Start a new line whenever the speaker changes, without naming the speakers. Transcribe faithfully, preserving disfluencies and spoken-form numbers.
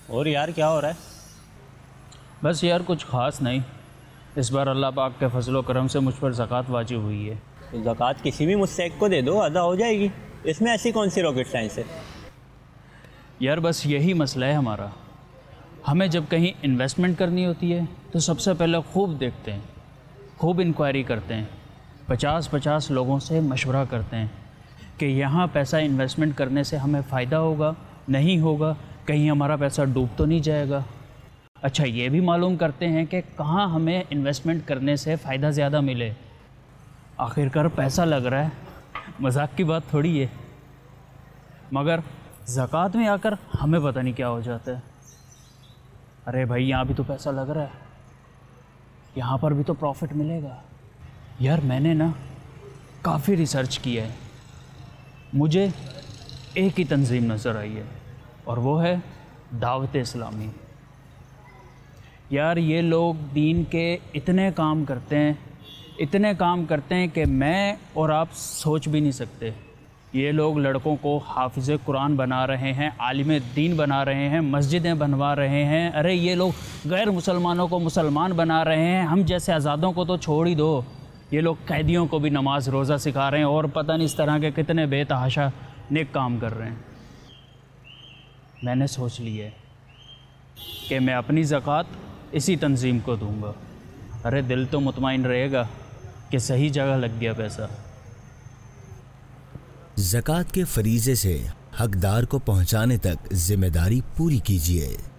और यार क्या हो रहा है?
बस यार कुछ ख़ास नहीं। इस बार अल्लाह पाक के फजलो करम से मुझ पर ज़कात वाजिब हुई है।
तो ज़कात किसी भी मुस्तहिक को दे दो, अदा हो जाएगी। इसमें ऐसी कौन सी रॉकेट साइंस है?
यार बस यही मसला है हमारा। हमें जब कहीं इन्वेस्टमेंट करनी होती है तो सबसे पहले खूब देखते हैं, खूब इंक्वायरी करते हैं, पचास पचास लोगों से मशवरा करते हैं कि यहाँ पैसा इन्वेस्टमेंट करने से हमें फ़ायदा होगा, नहीं होगा, कहीं हमारा पैसा डूब तो नहीं जाएगा। अच्छा, ये भी मालूम करते हैं कि कहाँ हमें इन्वेस्टमेंट करने से फ़ायदा ज़्यादा मिले। आखिरकार पैसा लग रहा है, मजाक की बात थोड़ी है। मगर ज़कात में आकर हमें पता नहीं क्या हो जाता है। अरे भाई, यहाँ भी तो पैसा लग रहा है, यहाँ पर भी तो प्रॉफिट मिलेगा। यार मैंने ना काफ़ी रिसर्च किया है, मुझे एक ही तंजीम नज़र आई है और वो है दावत इस्लामी। यार ये लोग दीन के इतने काम करते हैं, इतने काम करते हैं कि मैं और आप सोच भी नहीं सकते। ये लोग लड़कों को हाफिज़ कुरान बना रहे हैं, आलिम दीन बना रहे हैं, मस्जिदें बनवा रहे हैं। अरे ये लोग गैर मुसलमानों को मुसलमान बना रहे हैं। हम जैसे आज़ादों को तो छोड़ ही दो, ये लोग कैदियों को भी नमाज रोज़ा सिखा रहे हैं और पता नहीं इस तरह के कितने बेतहाशा नेक काम कर रहे हैं। मैंने सोच लिया है कि मैं अपनी ज़कात इसी तंजीम को दूंगा। अरे दिल तो मुतमईन रहेगा कि सही जगह लग गया पैसा।
ज़कात के फरीज़े से हकदार को पहुंचाने तक जिम्मेदारी पूरी कीजिए।